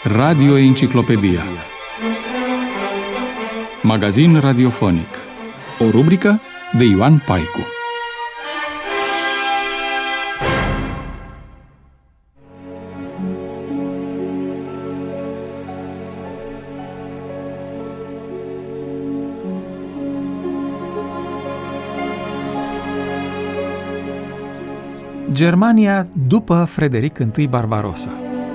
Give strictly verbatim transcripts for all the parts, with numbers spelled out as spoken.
Radio Enciclopedia. Magazin radiofonic. O rubrică de Ioan Paicu. Germania după Frederic I Barbarossa.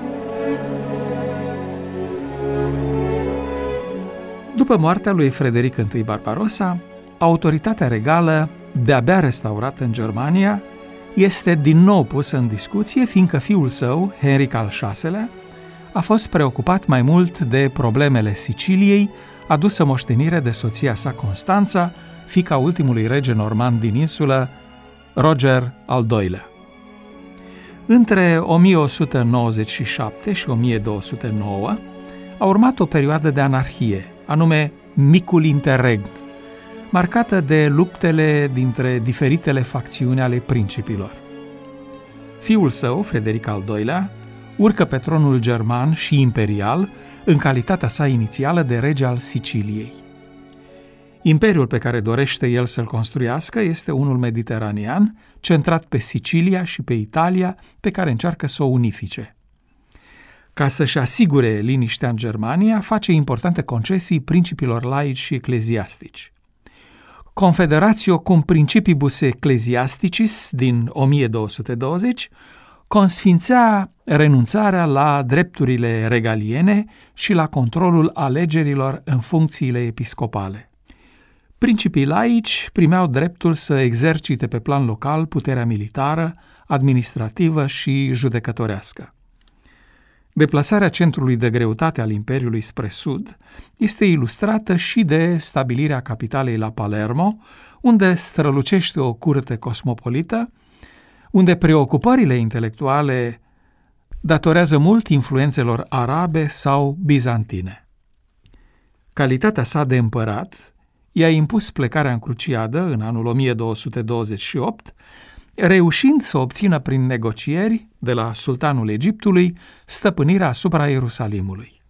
După moartea lui Frederic I Barbarossa, autoritatea regală, de-abia restaurată în Germania, este din nou pusă în discuție, fiindcă fiul său, Henric al șaselea, a fost preocupat mai mult de problemele Siciliei, adusă moștenire de soția sa Constanța, fiica ultimului rege norman din insulă, Roger al doilea. Între o mie o sută nouăzeci și șapte și o mie două sute nouă a urmat o perioadă de anarhie, anume Micul Interregn, marcată de luptele dintre diferitele facțiuni ale principilor. Fiul său, Frederic al doilea, urcă pe tronul german și imperial în calitatea sa inițială de rege al Siciliei. Imperiul pe care dorește el să-l construiască este unul mediteranean, centrat pe Sicilia și pe Italia, pe care încearcă să o unifice. Ca să-și asigure liniștea în Germania, face importante concesii principilor laici și ecleziastici. Confederatio cum principibus ecclesiasticis din o mie două sute douăzeci consfințea renunțarea la drepturile regaliene și la controlul alegerilor în funcțiile episcopale. Principii laici primeau dreptul să exercite pe plan local puterea militară, administrativă și judecătorească. Deplasarea centrului de greutate al Imperiului spre sud este ilustrată și de stabilirea capitalei la Palermo, unde strălucește o curte cosmopolită, unde preocupările intelectuale datorează mult influențelor arabe sau bizantine. Calitatea sa de împărat i-a impus plecarea în cruciadă în anul o mie două sute douăzeci și opt, reușind să obțină prin negocieri de la sultanul Egiptului stăpânirea asupra Ierusalimului.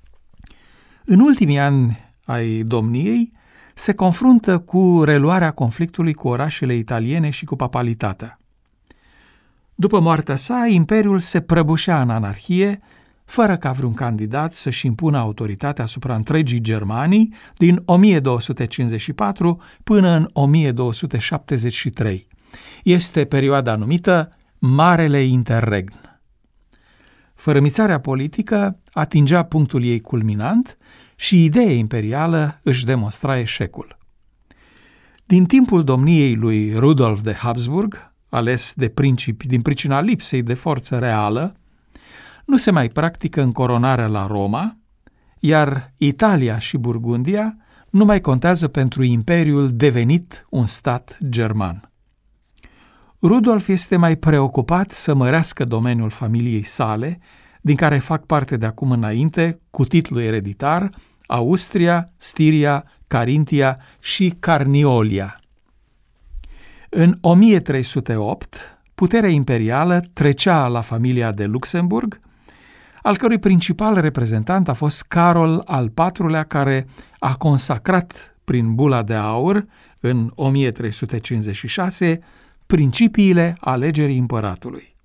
În ultimii ani ai domniei se confruntă cu reluarea conflictului cu orașele italiene și cu papalitatea. După moartea sa, imperiul se prăbușea în anarhie, fără ca vreun candidat să-și impună autoritatea asupra întregii Germanii din o mie două sute cincizeci și patru până în o mie două sute șaptezeci și trei. Este perioada numită Marele Interregn. Fărâmițarea politică atingea punctul ei culminant și ideea imperială își demonstra eșecul. Din timpul domniei lui Rudolf de Habsburg, ales de principi din pricina lipsei de forță reală, nu se mai practică încoronarea la Roma, iar Italia și Burgundia nu mai contează pentru imperiul devenit un stat german. Rudolf este mai preocupat să mărească domeniul familiei sale, din care fac parte de acum înainte, cu titlu ereditar, Austria, Stiria, Carintia și Carniolia. În o mie trei sute opt, puterea imperială trecea la familia de Luxemburg, al cărui principal reprezentant a fost Carol al patrulea, care a consacrat prin bula de aur, în o mie trei sute cincizeci și șase, principiile alegerii împăratului.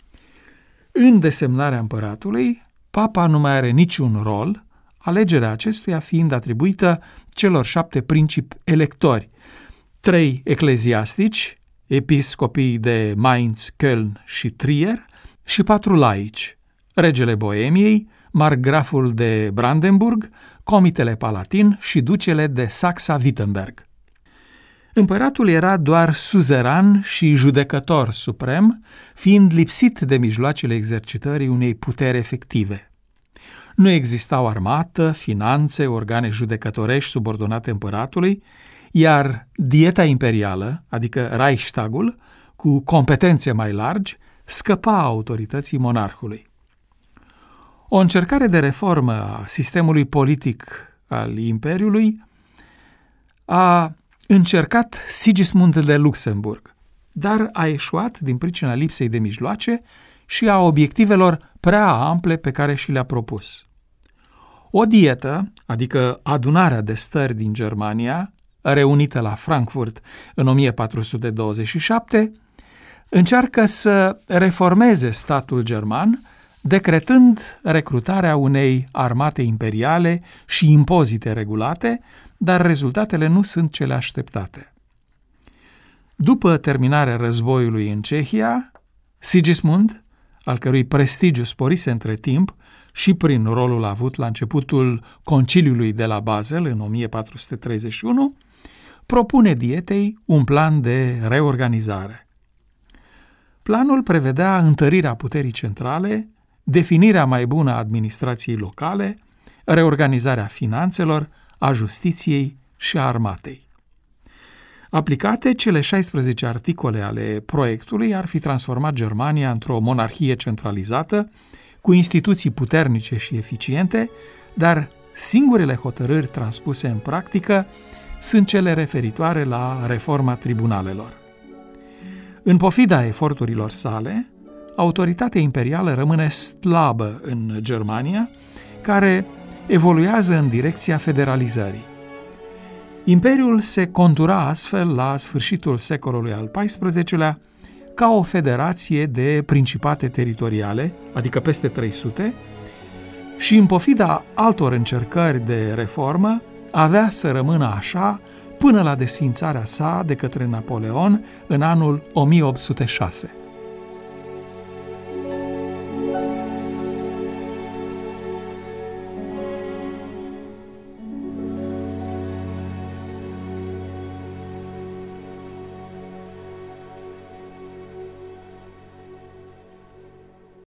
În desemnarea împăratului, papa nu mai are niciun rol, alegerea acestuia fiind atribuită celor șapte principi electori, trei ecleziastici, episcopii de Mainz, Köln și Trier, și patru laici, regele Boemiei, margraful de Brandenburg, comitele palatin și ducele de Saxa-Wittenberg. Împăratul era doar suzeran și judecător suprem, fiind lipsit de mijloacele exercitării unei puteri efective. Nu existau armată, finanțe, organe judecătorești subordonate împăratului, iar dieta imperială, adică Reichstagul, cu competențe mai largi, scăpa autorității monarhului. O încercare de reformă a sistemului politic al Imperiului a încercat Sigismund de Luxemburg, dar a eșuat din pricina lipsei de mijloace și a obiectivelor prea ample pe care și le-a propus. O dietă, adică adunarea de stări din Germania, reunită la Frankfurt în o mie patru sute douăzeci și șapte, încearcă să reformeze statul german, decretând recrutarea unei armate imperiale și impozite regulate, dar rezultatele nu sunt cele așteptate. După terminarea războiului în Cehia, Sigismund, al cărui prestigiu sporise între timp și prin rolul avut la începutul conciliului de la Basel în o mie patru sute treizeci și unu, propune dietei un plan de reorganizare. Planul prevedea întărirea puterii centrale, definirea mai bună a administrației locale, reorganizarea finanțelor, a justiției și a armatei. Aplicate, cele șaisprezece articole ale proiectului ar fi transformat Germania într-o monarhie centralizată, cu instituții puternice și eficiente, dar singurele hotărâri transpuse în practică sunt cele referitoare la reforma tribunalelor. În pofida eforturilor sale, autoritatea imperială rămâne slabă în Germania, care evoluează în direcția federalizării. Imperiul se contura astfel la sfârșitul secolului al paisprezecelea ca o federație de principate teritoriale, adică peste trei sute, și în pofida altor încercări de reformă, avea să rămână așa până la desființarea sa de către Napoleon în anul o mie opt sute șase.